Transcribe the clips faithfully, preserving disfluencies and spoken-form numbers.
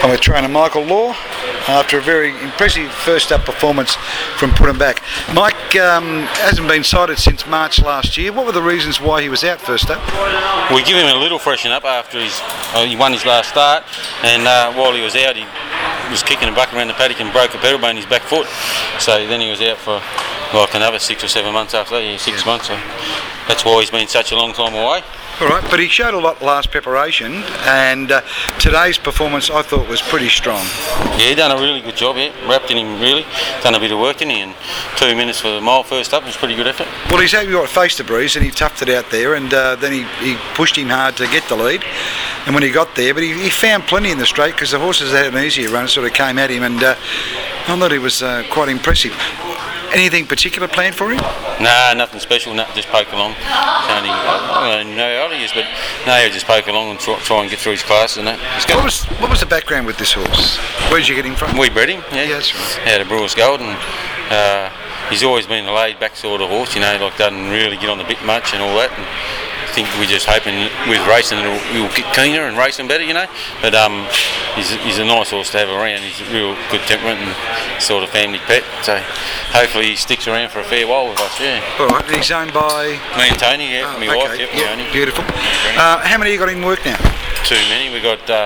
I'm with trainer Michael Law after a very impressive first up performance from Put 'em Back. Mike um, hasn't been sighted since March last year. What were the reasons why he was out first up? We give him a little freshen up after his, uh, he won his last start, and uh, while he was out he was kicking a bucket around the paddock and broke a pedal bone in his back foot. So then he was out for like another six or seven months after that, yeah, six yeah. months. So that's why he's been such a long time away. All right, but he showed a lot last preparation, and uh, today's performance I thought was pretty strong. Yeah, he done a really good job, yeah. Wrapped in him really, done a bit of work in him, and two minutes for the mile first up was pretty good effort. Well, he's had got faced the breeze and he toughed it out there, and uh, then he, he pushed him hard to get the lead, and when he got there, but he, he found plenty in the straight because the horses had an easier run, sort of came at him, and uh, I thought he was uh, quite impressive. Anything particular planned for him? Nah, nothing special, no, just poke along. Only, uh, no ideas, but no, he'll just poke along and try, try and get through his classes and that. What was, what was the background with this horse? Where did you get him from? We bred him, yeah. Yeah, that's right. Out of Brewers Gold, and uh, he's always been a laid back sort of horse, you know, like doesn't really get on the bit much and all that. And I think we're just hoping with racing it'll, he'll get keener and racing better, you know. But um, he's, he's a nice horse to have around. He's a real good temperament and sort of family pet. So hopefully he sticks around for a fair while with us, yeah. All right, he's owned by? Me and Tony, yeah, oh, my okay. wife, yep, yeah, Tony. Beautiful. Uh, how many you got in work now? Too many. We got uh,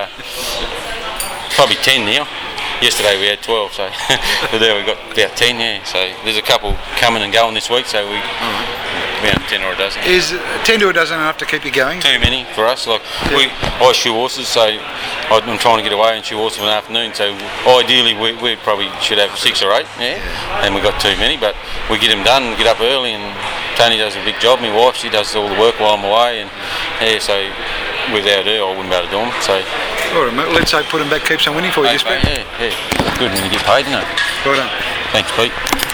probably ten now. Yesterday we had twelve, so but there we got about ten, yeah. So there's a couple coming and going this week, so we mm-hmm. about ten or a dozen. Is ten to a dozen enough to keep you going? Too many for us. Like yeah. we, I shoe horses, so I'm trying to get away and shoe horses in the afternoon. So ideally we, we probably should have six or eight, yeah. And we got too many, but we get them done and get up early. And Tony does a big job. My wife, she does all the work while I'm away, and yeah, so without her I wouldn't be able to do them. So. All right, mate. Let's hope Put 'em Back keeps on winning for you this week. Yeah, yeah. Good when you get paid, isn't it? Well done. Thanks, Pete.